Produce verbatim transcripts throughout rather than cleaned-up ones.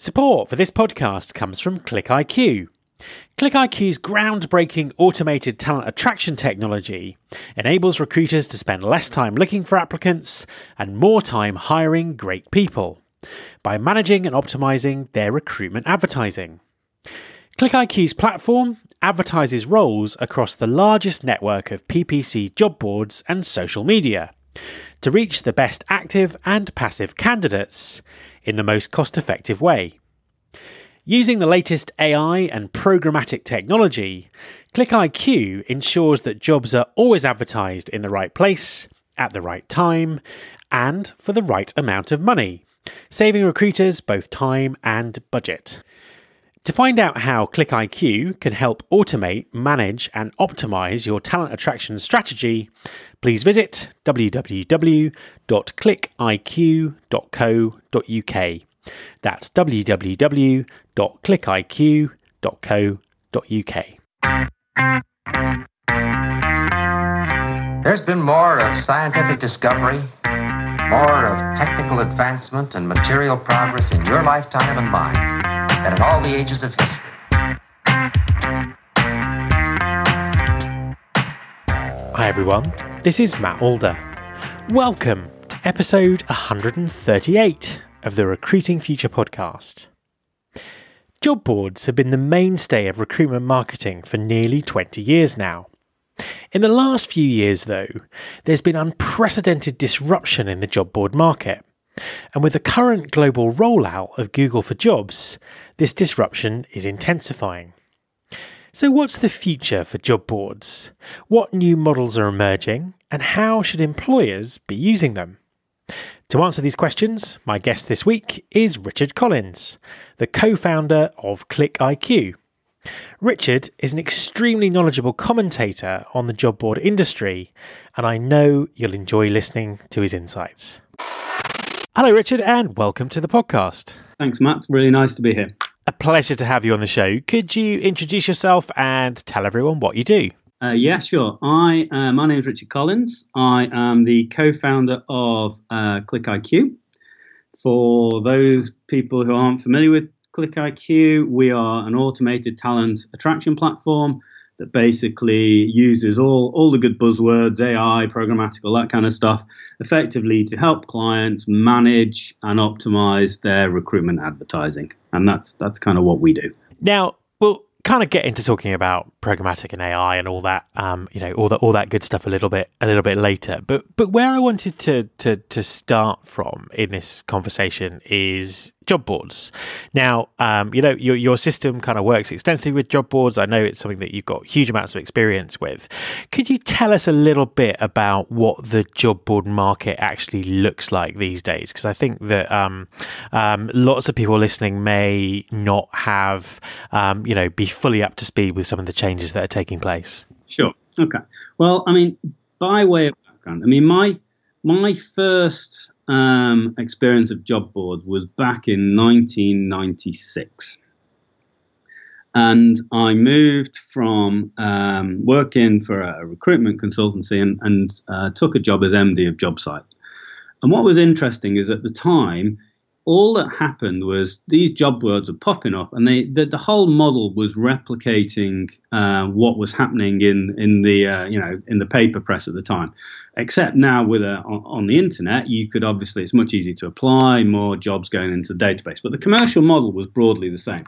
Support for this podcast comes from ClickIQ. ClickIQ's groundbreaking automated talent attraction technology enables recruiters to spend less time looking for applicants and more time hiring great people by managing and optimizing their recruitment advertising. ClickIQ's platform advertises roles across the largest network of P P C job boards and social media to reach the best active and passive candidates in the most cost-effective way. Using the latest A I and programmatic technology, ClickIQ ensures that jobs are always advertised in the right place, at the right time, and for the right amount of money, saving recruiters both time and budget. To find out how ClickIQ can help automate, manage, and optimize your talent attraction strategy, please visit w w w dot click i q dot co dot u k. That's w w w dot click i q dot co dot u k. There's been more of scientific discovery, more of technical advancement and material progress in your lifetime and mine than in all the ages of history. Hi everyone, this is Matt Alder. Welcome to episode one hundred thirty-eight of the Recruiting Future podcast. Job boards have been the mainstay of recruitment marketing for nearly twenty years now. In the last few years, though, there's been unprecedented disruption in the job board market. And with the current global rollout of Google for Jobs, this disruption is intensifying. So what's the future for job boards? What new models are emerging, and how should employers be using them? To answer these questions, my guest this week is Richard Collins, the co-founder of ClickIQ. Richard is an extremely knowledgeable commentator on the job board industry, and I know you'll enjoy listening to his insights. Hello, Richard, and welcome to the podcast. Thanks, Matt. Really nice to be here. A pleasure to have you on the show. Could you introduce yourself and tell everyone what you do? Uh, yeah, sure. I uh, my name is Richard Collins. I am the co-founder of uh, ClickIQ. For those people who aren't familiar with ClickIQ, we are an automated talent attraction platform that basically uses all, all the good buzzwords, A I, programmatic, all that kind of stuff, effectively to help clients manage and optimize their recruitment advertising. And that's that's kind of what we do. Now, we'll kind of get into talking about programmatic and A I and all that, um, you know, all that all that good stuff a little bit a little bit later. But but where I wanted to to to start from in this conversation is job boards. Now, um, you know, your your system kind of works extensively with job boards. I know it's something that you've got huge amounts of experience with. Could you tell us a little bit about what the job board market actually looks like these days? Because I think that um, um, lots of people listening may not have, um, you know, be fully up to speed with some of the changes that are taking place. Sure. Okay. Well, I mean, by way of background, I mean, my my first um, experience of job boards was back in nineteen ninety-six. And I moved from um, working for a recruitment consultancy and, and uh, took a job as M D of JobSite. And what was interesting is at the time, all that happened was these job boards were popping up, and they the, the whole model was replicating uh, what was happening in in the uh, you know in the paper press at the time. Except now with a, on, on the internet, you could obviously it's much easier to apply, more jobs going into the database. But the commercial model was broadly the same.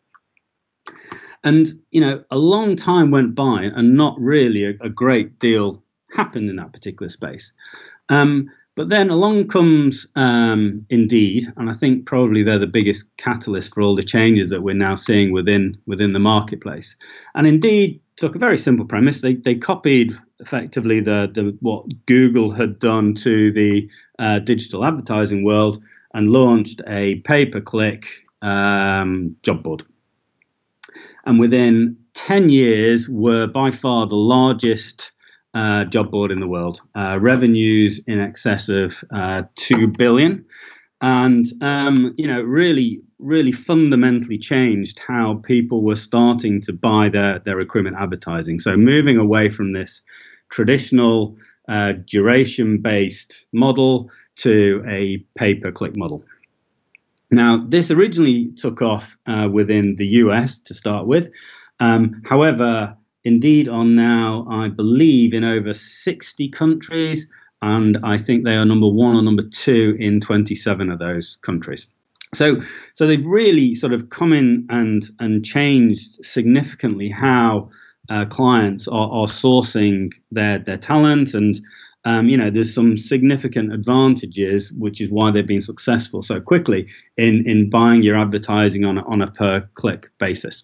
And you know, a long time went by, and not really a, a great deal happened in that particular space. Um, But then along comes um, Indeed, and I think probably they're the biggest catalyst for all the changes that we're now seeing within within the marketplace. And Indeed took a very simple premise. They they copied effectively the, the what Google had done to the uh, digital advertising world and launched a pay-per-click um, job board. And within ten years, were by far the largest Uh, job board in the world, uh, revenues in excess of uh, two billion, and um, you know, really, really fundamentally changed how people were starting to buy their their recruitment advertising. So moving away from this traditional uh, duration-based model to a pay-per-click model. Now, this originally took off uh, within the U S to start with. Um, however, Indeed are now, I believe, in over sixty countries, and I think they are number one or number two in twenty-seven of those countries. So, so they've really sort of come in and and changed significantly how uh, clients are, are sourcing their their talent, and um, you know, there's some significant advantages, which is why they've been successful so quickly in in buying your advertising on a, on a per click basis.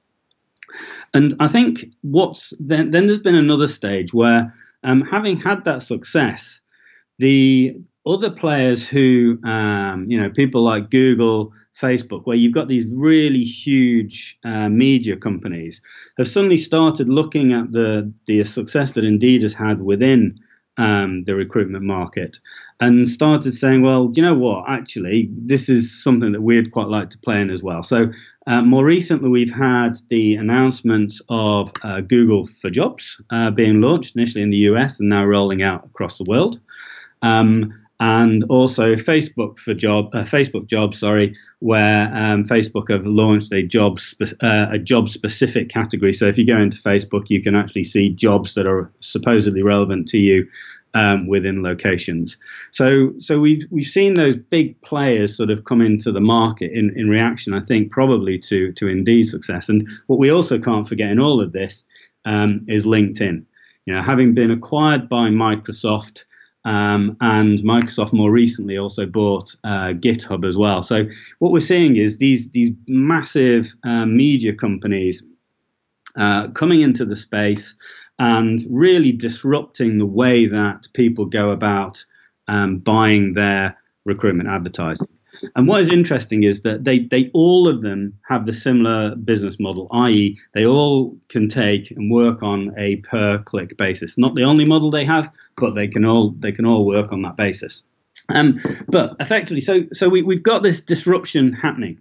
And I think what's then then there's been another stage where, um, having had that success, the other players who, um, you know, people like Google, Facebook, where you've got these really huge uh, media companies, have suddenly started looking at the the success that Indeed has had within um, the recruitment market, and started saying, well, do you know what? Actually, this is something that we'd quite like to play in as well. So uh, more recently, we've had the announcement of uh, Google for Jobs uh, being launched initially in the U S and now rolling out across the world. Um, and also Facebook for job, uh, Facebook Jobs, sorry, where um, Facebook have launched a job spe- uh, a job specific category. So if you go into Facebook, you can actually see jobs that are supposedly relevant to you um, within locations. So so we've we've seen those big players sort of come into the market in, in reaction, I think, probably to to Indeed's success. And what we also can't forget in all of this um, is LinkedIn. You know, having been acquired by Microsoft. Um, and Microsoft more recently also bought uh, GitHub as well. So what we're seeing is these these massive uh, media companies uh, coming into the space and really disrupting the way that people go about um, buying their recruitment advertising. And what is interesting is that they, they all of them have the similar business model, that is they all can take and work on a per click basis. Not the only model they have, but they can all they can all work on that basis. Um, but effectively, so so we, we've got this disruption happening.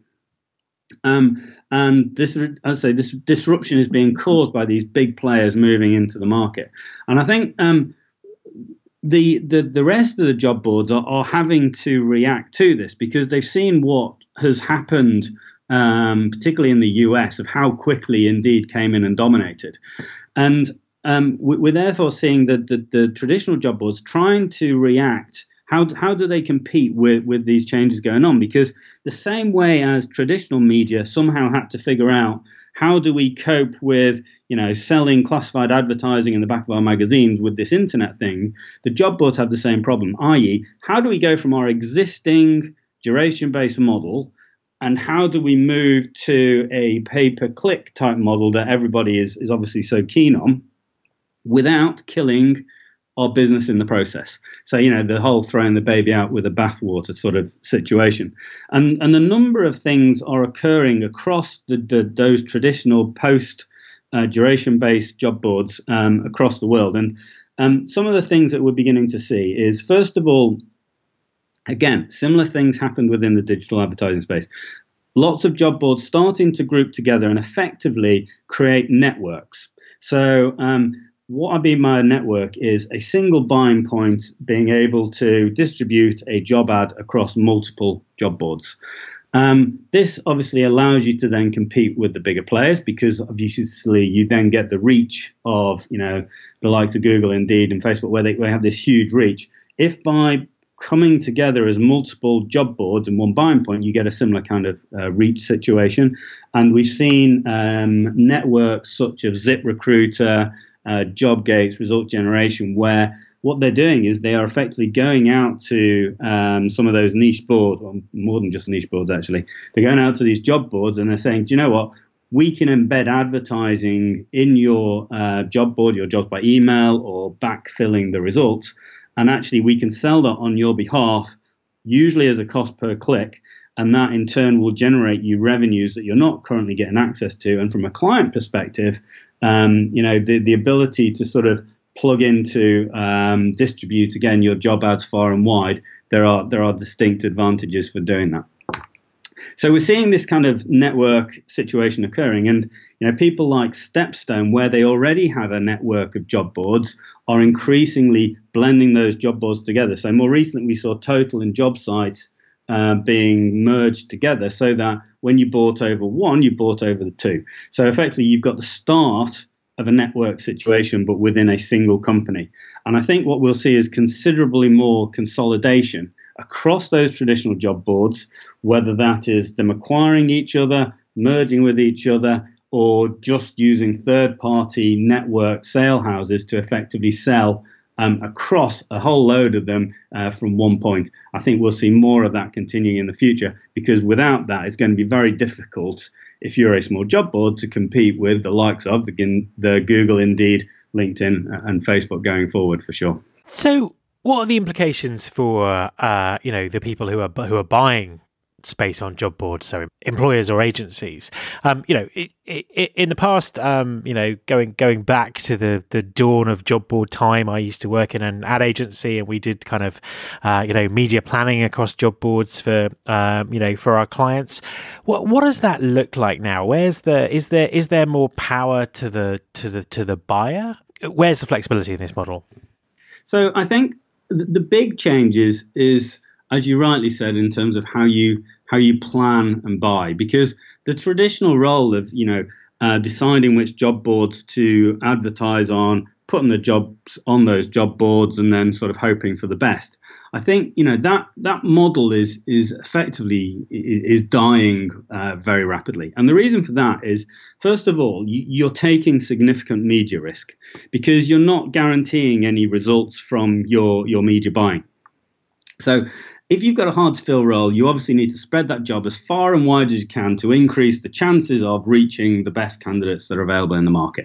Um, and this, I say, this disruption is being caused by these big players moving into the market. And I think um, The, the the rest of the job boards are, are having to react to this because they've seen what has happened, um, particularly in the U S, of how quickly Indeed came in and dominated. And um, we're therefore seeing that the, the traditional job boards trying to react. How, how do they compete with, with these changes going on? Because the same way as traditional media somehow had to figure out how do we cope with, you know, selling classified advertising in the back of our magazines with this internet thing, the job boards have the same problem, that is, how do we go from our existing duration-based model and how do we move to a pay-per-click type model that everybody is, is obviously so keen on without killing our business in the process? So, you know, the whole throwing the baby out with the bathwater sort of situation. And and the number of things are occurring across the, the those traditional post uh, duration based job boards um, across the world. And um, some of the things that we're beginning to see is, first of all, again, similar things happened within the digital advertising space. Lots of job boards starting to group together and effectively create networks. So um, what I mean by a network is a single buying point being able to distribute a job ad across multiple job boards. Um, this obviously allows you to then compete with the bigger players because obviously you then get the reach of, you know, the likes of Google, Indeed, and Facebook, where they, where they have this huge reach. If by coming together as multiple job boards in one buying point, you get a similar kind of uh, reach situation. And we've seen um, networks such as ZipRecruiter, uh, JobGates, Result Generation, where what they're doing is they are effectively going out to um, some of those niche boards, or more than just niche boards, actually. They're going out to these job boards and they're saying, do you know what? We can embed advertising in your uh, job board, your jobs by email, or backfilling the results. And actually, we can sell that on your behalf, usually as a cost per click. And that in turn will generate you revenues that you're not currently getting access to. And from a client perspective, um, you know, the, the ability to sort of plug into, um, distribute, again, your job ads far and wide, there are there are distinct advantages for doing that. So we're seeing this kind of network situation occurring, and you know, people like Stepstone, where they already have a network of job boards, are increasingly blending those job boards together. So more recently, we saw Total and job sites uh, being merged together, so that when you bought over one, you bought over the two. So effectively, you've got the start of a network situation, but within a single company. And I think what we'll see is considerably more consolidation across those traditional job boards, whether that is them acquiring each other, merging with each other, or just using third-party network sale houses to effectively sell um, across a whole load of them uh, from one point. I think we'll see more of that continuing in the future, because without that, it's going to be very difficult if you're a small job board to compete with the likes of the, the Google, Indeed, LinkedIn, and Facebook going forward for sure. So, what are the implications for uh, you know the people who are who are buying space on job boards, so employers or agencies? Um, you know, it, it, in the past, um, you know, going going back to the, the dawn of job board time, I used to work in an ad agency, and we did kind of, uh, you know, media planning across job boards for, um, you know, for our clients. What what does that look like now? Where's the is there is there more power to the to the to the buyer? Where's the flexibility in this model? So I think the, the big change is is. as you rightly said, in terms of how you how you plan and buy, because the traditional role of you know uh, deciding which job boards to advertise on, putting the jobs on those job boards, and then sort of hoping for the best. I think you know that that model is is effectively is dying uh, very rapidly, and the reason for that is, first of all, you, you're taking significant media risk because you're not guaranteeing any results from your your media buying. So if you've got a hard to fill role, you obviously need to spread that job as far and wide as you can to increase the chances of reaching the best candidates that are available in the market.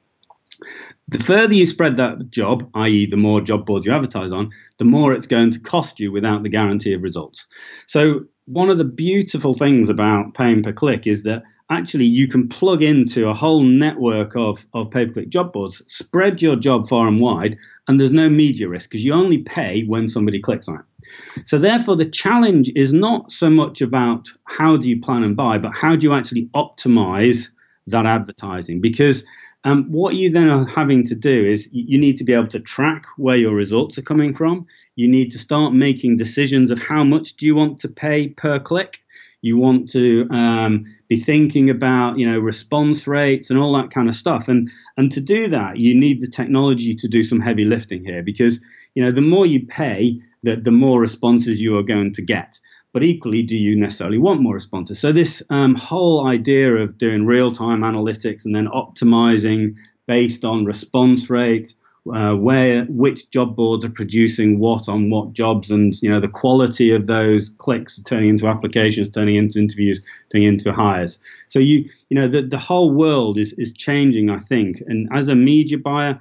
The further you spread that job, that is the more job boards you advertise on, the more it's going to cost you without the guarantee of results. So one of the beautiful things about paying per click is that actually you can plug into a whole network of, of pay-per-click job boards, spread your job far and wide, and there's no media risk because you only pay when somebody clicks on it. So therefore, the challenge is not so much about how do you plan and buy, but how do you actually optimize that advertising? Because um, what you then are having to do is you need to be able to track where your results are coming from. You need to start making decisions of how much do you want to pay per click. You want to um, be thinking about, you know, response rates and all that kind of stuff. And and to do that, you need the technology to do some heavy lifting here because, you know, the more you pay, the, the more responses you are going to get. But equally, do you necessarily want more responses? So this um, whole idea of doing real-time analytics and then optimizing based on response rates, Uh, where which job boards are producing what on what jobs, and you know the quality of those clicks turning into applications, turning into interviews, turning into hires. So you you know the the whole world is is changing, I think. And as a media buyer,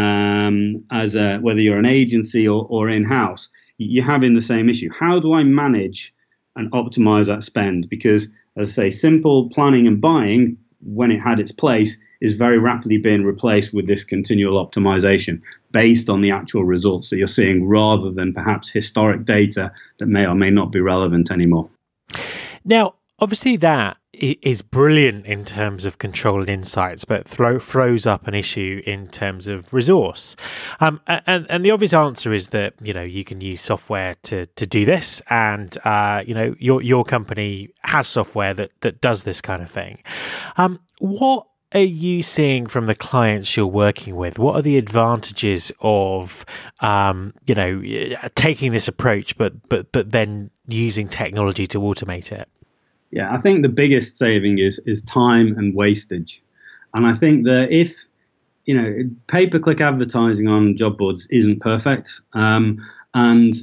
um, as a whether you're an agency or or in-house, you're having the same issue. How do I manage and optimize that spend? Because as I say, simple planning and buying, when it had its place, is very rapidly being replaced with this continual optimization based on the actual results that you're seeing rather than perhaps historic data that may or may not be relevant anymore. Now, obviously that is brilliant in terms of control and insights, but throw, throws up an issue in terms of resource. Um, and, and the obvious answer is that, you know, you can use software to, to do this. And, uh, you know, your, your company has software that, that does this kind of thing. Um, what are you seeing from the clients you're working with? What are the advantages of, um, you know, taking this approach, but but but then using technology to automate it? Yeah, I think the biggest saving is is time and wastage, and I think that if you know pay-per-click advertising on job boards isn't perfect, um, and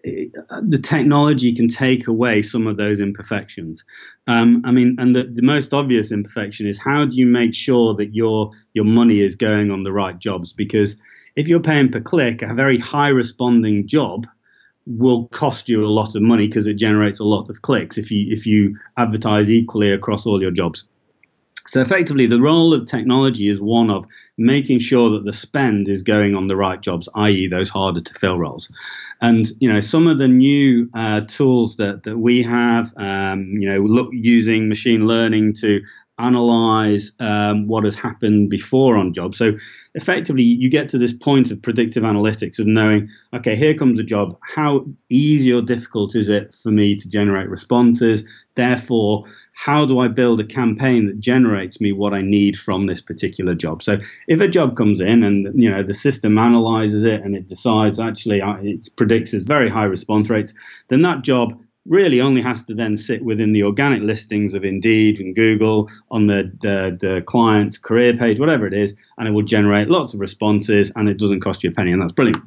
the technology can take away some of those imperfections. Um, I mean, and the, the most obvious imperfection is how do you make sure that your your money is going on the right jobs? Because if you're paying per click, a very high responding job will cost you a lot of money because it generates a lot of clicks if you if you advertise equally across all your jobs. So effectively, the role of technology is one of making sure that the spend is going on the right jobs, that is those harder to fill roles. And, you know, some of the new uh, tools that, that we have, um, you know, look using machine learning to analyze um, what has happened before on jobs. So effectively, you get to this point of predictive analytics of knowing, okay, here comes a job. How easy or difficult is it for me to generate responses? Therefore, how do I build a campaign that generates me what I need from this particular job? So if a job comes in and, you know, the system analyzes it and it decides actually it predicts its very high response rates, then that job really only has to then sit within the organic listings of Indeed and Google on the, the, the client's career page, whatever it is, and it will generate lots of responses and it doesn't cost you a penny, and that's brilliant.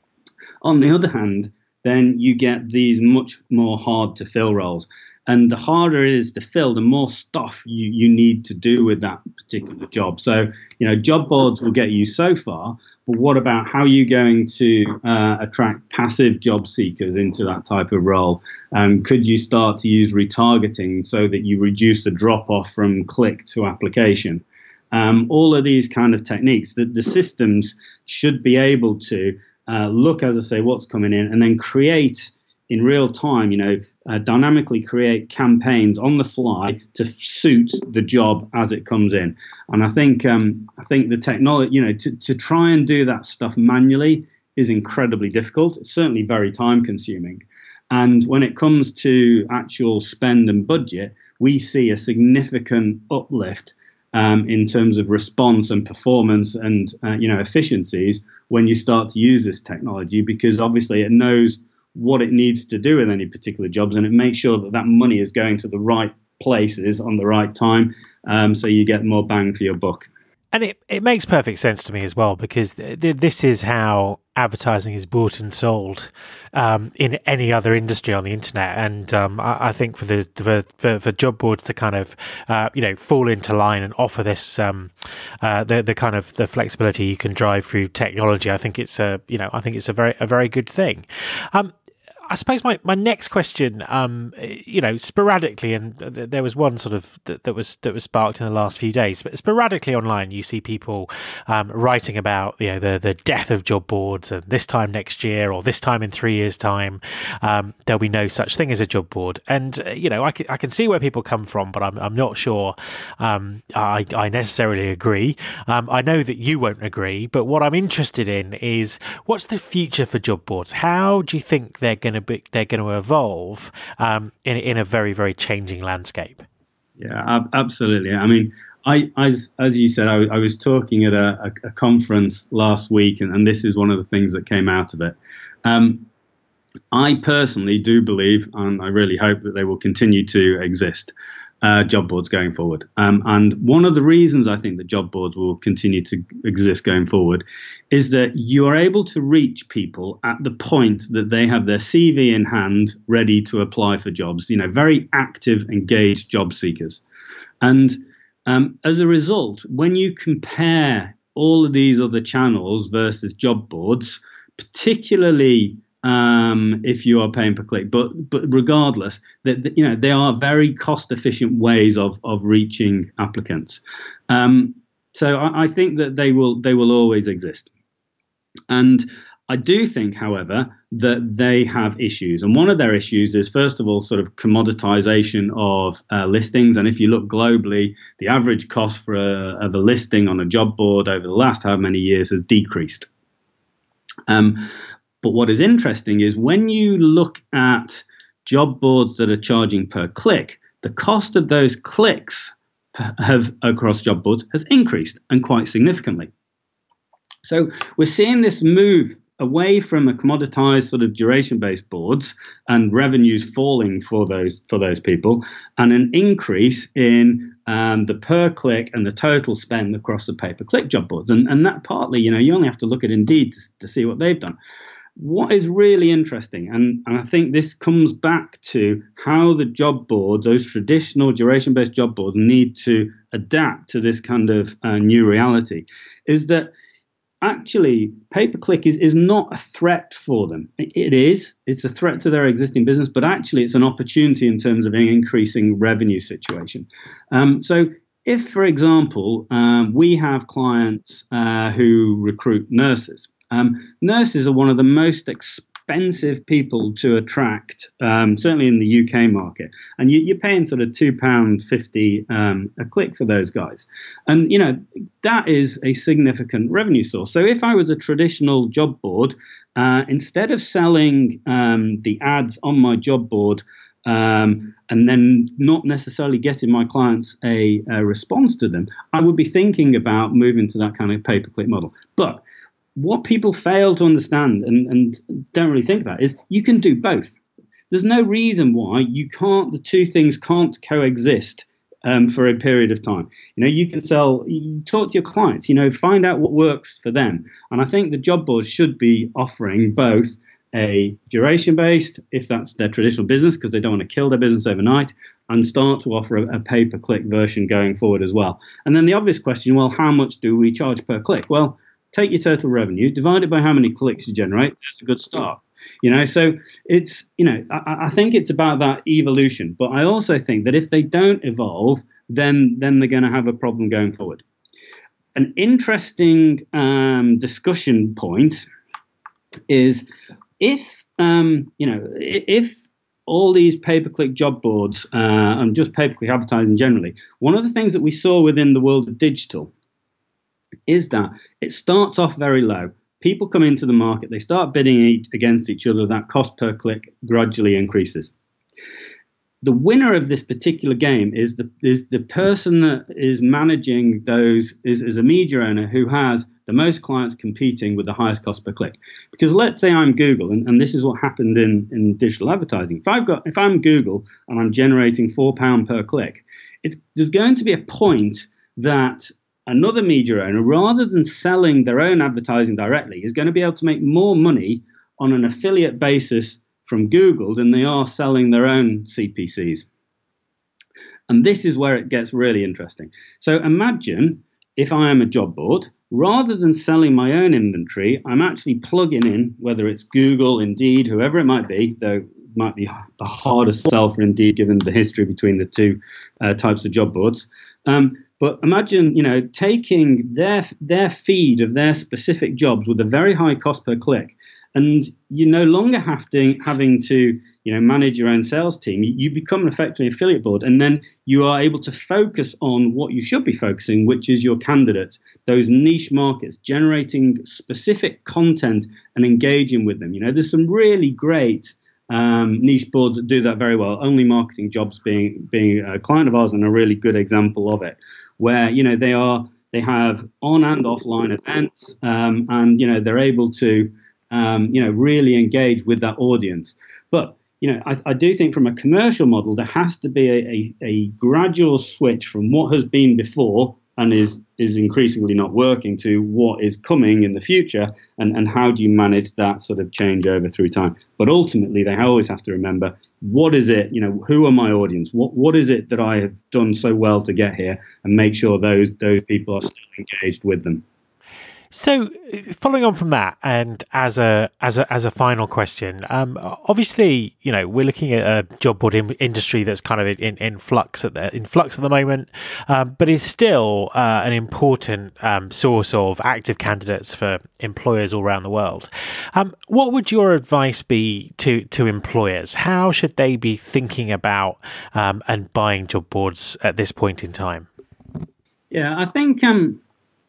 On the other hand, then you get these much more hard to fill roles. And the harder it is to fill, the more stuff you, you need to do with that particular job. So, you know, job boards will get you so far, but what about how are you going to uh, attract passive job seekers into that type of role? Um, could you start to use retargeting so that you reduce the drop off from click to application? Um, all of these kind of techniques that the systems should be able to uh, look, as I say, what's coming in and then create in real time, you know, uh, dynamically create campaigns on the fly to suit the job as it comes in. And I think um, I think the technology, you know, to, to try and do that stuff manually is incredibly difficult. It's certainly very time consuming. And when it comes to actual spend and budget, we see a significant uplift um, in terms of response and performance and, uh, you know, efficiencies when you start to use this technology, because obviously it knows what it needs to do in any particular jobs, and it makes sure that that money is going to the right places on the right time, um, so you get more bang for your buck. And it, it makes perfect sense to me as well, because th- th- this is how advertising is bought and sold um, in any other industry on the internet. And um, I, I think for the for, for, for job boards to kind of uh, you know fall into line and offer this um, uh, the the kind of the flexibility you can drive through technology, I think it's a you know I think it's a very a very good thing. Um, I suppose my, my next question, um, you know, sporadically, and th- there was one sort of th- that was that was sparked in the last few days, but sporadically online, you see people um, writing about, you know, the the death of job boards, and this time next year or this time in three years' time, um, there'll be no such thing as a job board. And uh, you know, I can, I can see where people come from, but I'm I'm not sure um, I I necessarily agree. Um, I know that you won't agree, but what I'm interested in is what's the future for job boards? How do you think they're going to Be, they're going to evolve um, in in a very very changing landscape? Yeah, ab- absolutely. I mean, I as as you said, I, I was talking at a, a, a conference last week, and, and this is one of the things that came out of it. Um, I personally do believe, and I really hope that they will continue to exist, uh, job boards going forward. Um, and one of the reasons I think that job boards will continue to exist going forward is that you are able to reach people at the point that they have their C V in hand, ready to apply for jobs, you know, very active, engaged job seekers. And um, as a result, when you compare all of these other channels versus job boards, particularly Um, if you are paying per click, but but regardless, that you know they are very cost efficient ways of of reaching applicants. Um, so I, I think that they will they will always exist, and I do think, however, that they have issues, and one of their issues is first of all sort of commoditization of uh, listings. And if you look globally, the average cost for a, of a listing on a job board over the last how many years has decreased. Um, But what is interesting is when you look at job boards that are charging per click, the cost of those clicks have across job boards has increased, and quite significantly. So we're seeing this move away from a commoditized sort of duration-based boards and revenues falling for those for those people, and an increase in um, the per click and the total spend across the pay-per-click job boards. And and that partly, you know, you only have to look at Indeed to, to see what they've done. What is really interesting, and, and I think this comes back to how the job boards, those traditional duration-based job boards, need to adapt to this kind of uh, new reality, is that actually pay-per-click is, is not a threat for them. It, it is. It's a threat to their existing business, but actually it's an opportunity in terms of an increasing revenue situation. Um, so if, for example, um, we have clients uh, who recruit nurses, Um, nurses are one of the most ex- expensive people to attract, um, certainly in the U K market. And you, you're paying sort of two pounds fifty um, a click for those guys. And, you know, that is a significant revenue source. So if I was a traditional job board, uh, instead of selling um, the ads on my job board, Um, and then not necessarily getting my clients a, a response to them, I would be thinking about moving to that kind of pay-per-click model. But what people fail to understand and, and don't really think about is you can do both. There's no reason why you can't, the two things can't coexist um, for a period of time. You know, you can sell, you talk to your clients, you know, find out what works for them. And I think the job boards should be offering both a duration-based, if that's their traditional business, because they don't want to kill their business overnight, and start to offer a, a pay-per-click version going forward as well. And then the obvious question, well, how much do we charge per click? Well, take your total revenue, divide it by how many clicks you generate. That's a good start. You know, so it's, you know, I, I think it's about that evolution. But I also think that if they don't evolve, then then they're going to have a problem going forward. An interesting um, discussion point is, if um, you know, if all these pay-per-click job boards uh, and just pay-per-click advertising generally, one of the things that we saw within the world of digital is that it starts off very low. People come into the market, they start bidding against each other. That cost per click gradually increases. The winner of this particular game is the is the person that is managing those, is, is a media owner who has the most clients competing with the highest cost per click. Because let's say I'm Google, and, and this is what happened in, in digital advertising. If I've got if I'm Google and I'm generating four pounds per click, it's there's going to be a point that another media owner, rather than selling their own advertising directly, is going to be able to make more money on an affiliate basis from Google than they are selling their own C P Cs. And this is where it gets really interesting. So imagine if I am a job board, rather than selling my own inventory, I'm actually plugging in, whether it's Google, Indeed, whoever it might be, though it might be a harder sell for Indeed given the history between the two uh, types of job boards. Um, but imagine, you know, taking their their feed of their specific jobs with a very high cost per click. And you no longer have to having to, you know, manage your own sales team. You, you become an effectively affiliate board, and then you are able to focus on what you should be focusing, which is your candidates, those niche markets, generating specific content and engaging with them. You know, there's some really great um, niche boards that do that very well. Only Marketing Jobs being being a client of ours and a really good example of it, where you know they are they have on and offline events, um, and you know they're able to. Um, you know, really engage with that audience. But, you know, I, I do think from a commercial model, there has to be a, a, a gradual switch from what has been before and is is increasingly not working to what is coming in the future, and, and how do you manage that sort of changeover through time. But ultimately, they always have to remember, what is it, you know, who are my audience? What What is it that I have done so well to get here, and make sure those those people are still engaged with them. So, following on from that, and as a as a as a final question, um, obviously, you know, we're looking at a job board in, industry that's kind of in, in flux at the in flux at the moment, um, but is still uh, an important um, source of active candidates for employers all around the world. Um, what would your advice be to to employers? How should they be thinking about um, and buying job boards at this point in time? Yeah, I think. Um...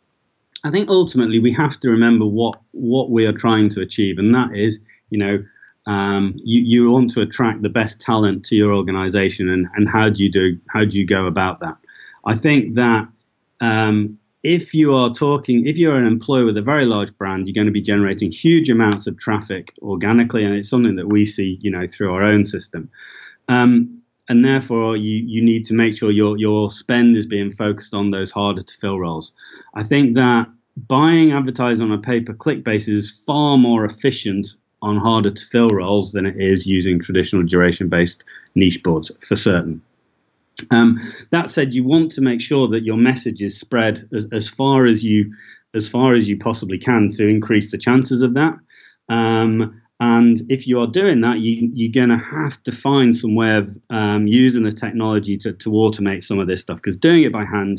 I think ultimately we have to remember what, what we are trying to achieve, and that is, you know, um, you, you want to attract the best talent to your organization, and, and how do you do how do you go about that? I think that um, if you are talking, if you're an employer with a very large brand, you're going to be generating huge amounts of traffic organically, and it's something that we see, you know, through our own system. Um, And therefore, you, you need to make sure your, your spend is being focused on those harder to fill roles. I think that buying advertising on a pay-per-click basis is far more efficient on harder to fill roles than it is using traditional duration-based niche boards, for certain. Um, that said, you want to make sure that your message is spread as, as far as you as far as you possibly can to increase the chances of that. Um, And if you are doing that, you, you're going to have to find some way of um, using the technology to, to automate some of this stuff, because doing it by hand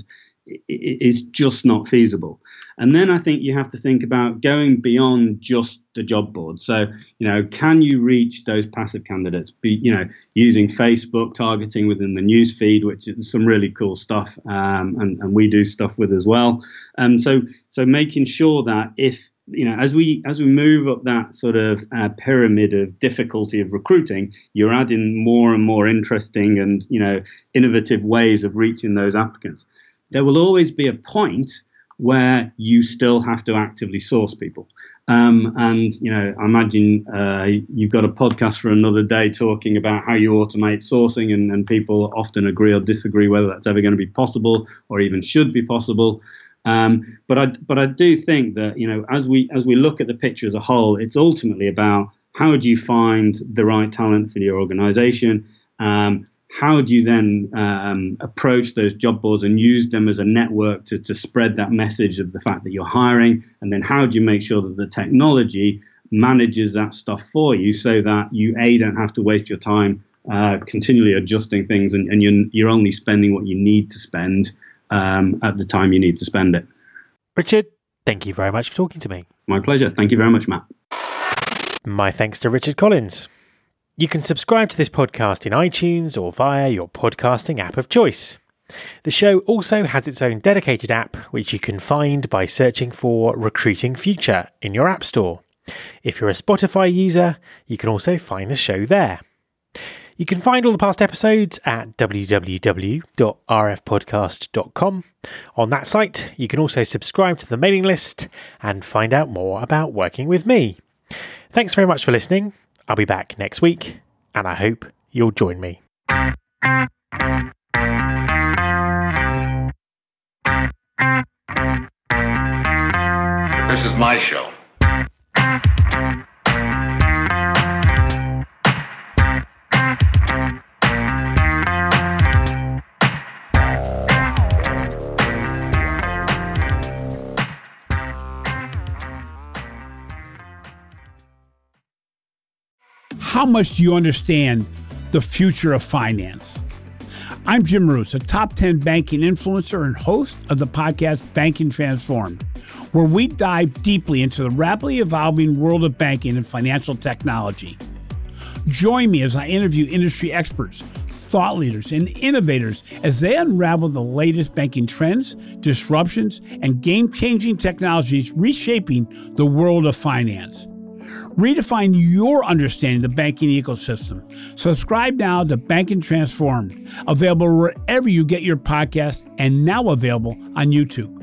is just not feasible. And then I think you have to think about going beyond just the job board. So, you know, can you reach those passive candidates? Be, you know, using Facebook targeting within the news feed, which is some really cool stuff, um, and, and we do stuff with as well. Um, so, so making sure that if you know, as we as we move up that sort of uh, pyramid of difficulty of recruiting, you're adding more and more interesting and, you know, innovative ways of reaching those applicants. There will always be a point where you still have to actively source people. Um, and, you know, I imagine uh, you've got a podcast for another day talking about how you automate sourcing, and, and people often agree or disagree whether that's ever going to be possible or even should be possible. Um, but I but I do think that, you know, as we as we look at the picture as a whole, it's ultimately about how do you find the right talent for your organization? Um, how do you then um, approach those job boards and use them as a network to, to spread that message of the fact that you're hiring? And then how do you make sure that the technology manages that stuff for you so that you, A, don't have to waste your time uh, continually adjusting things, and, and you're, you're only spending what you need to spend um, at the time you need to spend it. Richard, thank you very much for talking to me. My pleasure. Thank you very much, Matt. My thanks to Richard Collins. You can subscribe to this podcast in iTunes or via your podcasting app of choice. The show also has its own dedicated app, which you can find by searching for Recruiting Future in your App Store. If you're a Spotify user, you can also find the show there. You can find all the past episodes at w w w dot r f podcast dot com. On that site, you can also subscribe to the mailing list and find out more about working with me. Thanks very much for listening. I'll be back next week, and I hope you'll join me. This is my show. How much do you understand the future of finance? I'm Jim Marous, a top ten banking influencer and host of the podcast Banking Transformed, where we dive deeply into the rapidly evolving world of banking and financial technology. Join me as I interview industry experts, thought leaders, and innovators as they unravel the latest banking trends, disruptions, and game-changing technologies reshaping the world of finance. Redefine your understanding of the banking ecosystem. Subscribe now to Banking Transformed, available wherever you get your podcast and now available on YouTube.